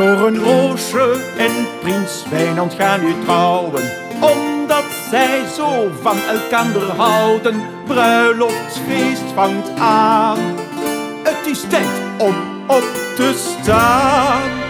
Doornroosje en prins Wijnand gaan nu trouwen, omdat zij zo van elkander houden. Bruiloftsfeest vangt aan, het is tijd om op te staan.